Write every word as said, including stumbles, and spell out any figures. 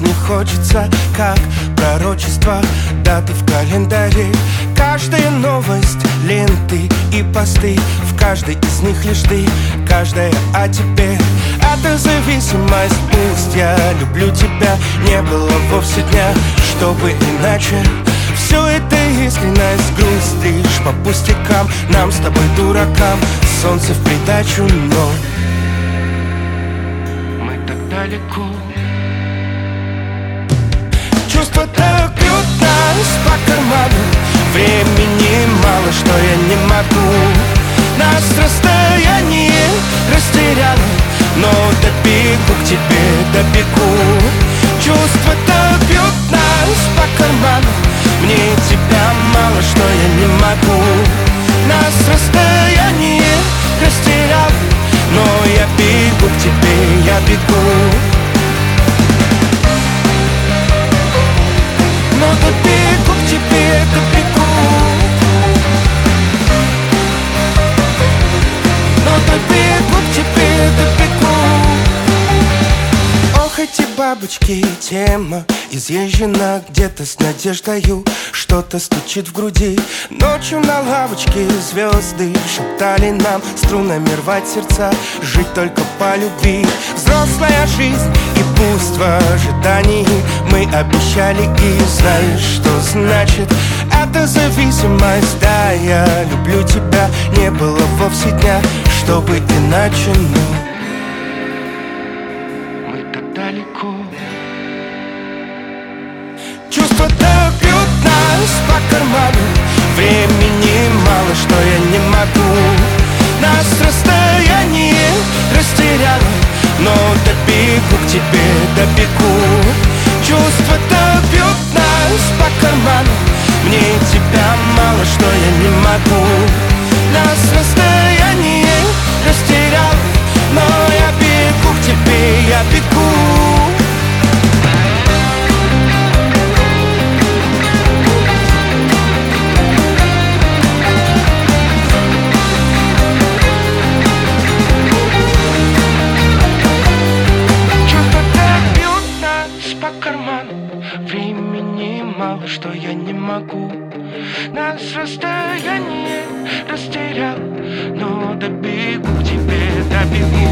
жизни хочется, как пророчество, даты в календаре. Каждая новость, ленты и посты, в каждой из них лишь ты, каждая о тебе. Это зависимость, пусть я люблю тебя, не было вовсе дня, чтобы иначе. Все это искренность, грусть лишь по пустякам, нам с тобой, дуракам, солнце в придачу, но мы так далеко. Чувства так бьют нас по карману, времени мало, что я не могу. Нас расстояние растеряло, но добегу к тебе, добегу. Чувства так бьют нас по карману, мне тебя мало, что я не могу. Нас расстояние растеряло, но я бегу к тебе, я бегу. Но добегу к тебе, добегу. Но добегу к тебе, добегу. Ох, эти бабочки, тема изъезжена где-то с надеждою. Что-то стучит в груди. Ночью на лавочке звезды шептали нам струнами рвать сердца, жить только по любви. Взрослая жизнь и пусть в ожидании мы обещали, и знаешь, что значит эта зависимость. Да, я люблю тебя, не было вовсе дня, чтобы иначе, но мы так далеко. Чувства так бьют нас по карману, времени мало, что я не могу. Нас расстояние растеряло, но добегу к тебе, добегу. Чувства так бьют нас по карману, мне тебя мало, что я не могу. Нас расстояние растеряло, но я бегу к тебе, я бегу. Что я не могу. Нас расстояние растерял, но добегу к тебе, добегу.